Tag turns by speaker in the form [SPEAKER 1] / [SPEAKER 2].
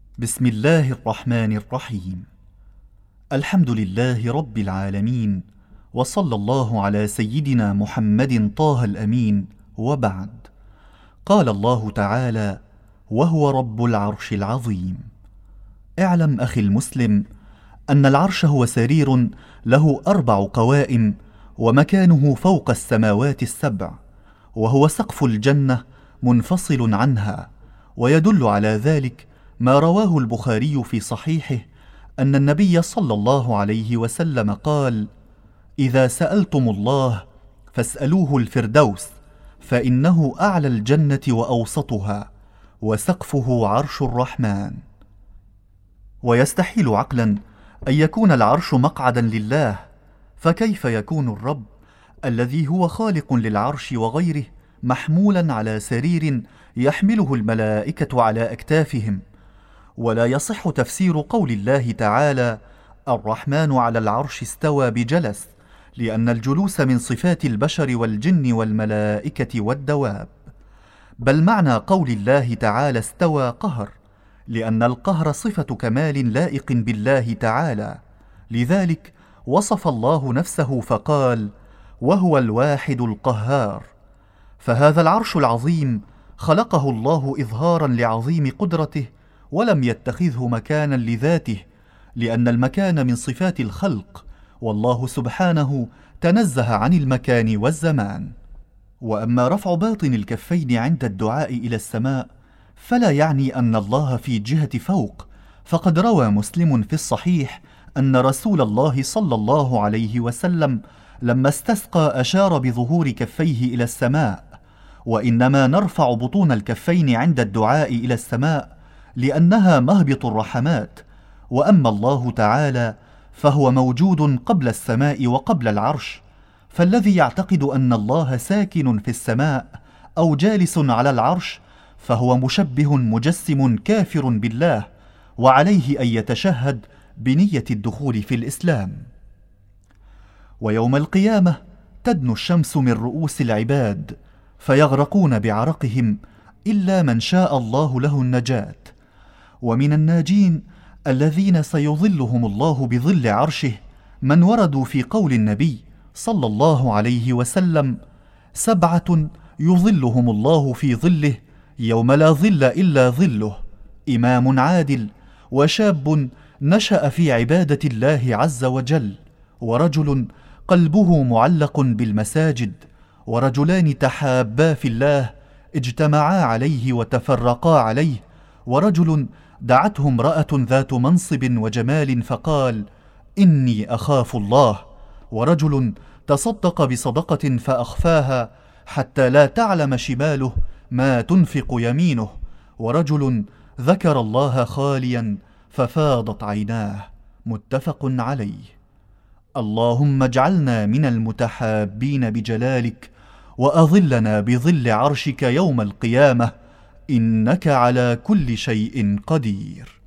[SPEAKER 1] بسم الله الرحمن الرحيم. الحمد لله رب العالمين، وصلى الله على سيدنا محمد طه الأمين، وبعد. قال الله تعالى: وهو رب العرش العظيم. اعلم أخي المسلم أن العرش هو سرير له 4 قوائم، ومكانه فوق السماوات ال7، وهو سقف الجنة منفصل عنها. ويدل على ذلك ما رواه البخاري في صحيحه أن النبي صلى الله عليه وسلم قال: إذا سألتم الله فاسألوه الفردوس، فإنه أعلى الجنة وأوسطها، وسقفه عرش الرحمن. ويستحيل عقلا أن يكون العرش مقعدا لله، فكيف يكون الرب الذي هو خالق للعرش وغيره محمولا على سرير يحمله الملائكة على أكتافهم؟ ولا يصح تفسير قول الله تعالى: الرحمن على العرش استوى بجلس، لأن الجلوس من صفات البشر والجن والملائكة والدواب. بل معنى قول الله تعالى استوى قهر، لأن القهر صفة كمال لائق بالله تعالى. لذلك وصف الله نفسه فقال: وهو الواحد القهار. فهذا العرش العظيم خلقه الله إظهارا لعظيم قدرته، ولم يتخذه مكانا لذاته، لأن المكان من صفات الخلق، والله سبحانه تنزه عن المكان والزمان. وأما رفع باطن الكفين عند الدعاء إلى السماء فلا يعني أن الله في جهة فوق، فقد روى مسلم في الصحيح أن رسول الله صلى الله عليه وسلم لما استسقى أشار بظهور كفيه إلى السماء. وإنما نرفع بطون الكفين عند الدعاء إلى السماء لأنها مهبط الرحمات، وأما الله تعالى فهو موجود قبل السماء وقبل العرش. فالذي يعتقد أن الله ساكن في السماء أو جالس على العرش فهو مشبه مجسم كافر بالله، وعليه أن يتشهد بنية الدخول في الإسلام. ويوم القيامة تدنو الشمس من رؤوس العباد فيغرقون بعرقهم إلا من شاء الله له النجاة. ومن الناجين الذين سيظلهم الله بظل عرشه من وردوا في قول النبي صلى الله عليه وسلم: 7 يظلهم الله في ظله يوم لا ظل إلا ظله: إمام عادل، وشاب نشأ في عبادة الله عز وجل، ورجل قلبه معلق بالمساجد، ورجلان تحابا في الله اجتمعا عليه وتفرقا عليه، ورجل دعته امرأة ذات منصب وجمال فقال: إني أخاف الله، ورجل تصدق بصدقة فأخفاها حتى لا تعلم شماله ما تنفق يمينه، ورجل ذكر الله خاليا ففاضت عيناه. متفق عليه. اللهم اجعلنا من المتحابين بجلالك، وأظلنا بظل عرشك يوم القيامة، إنك على كل شيء قدير.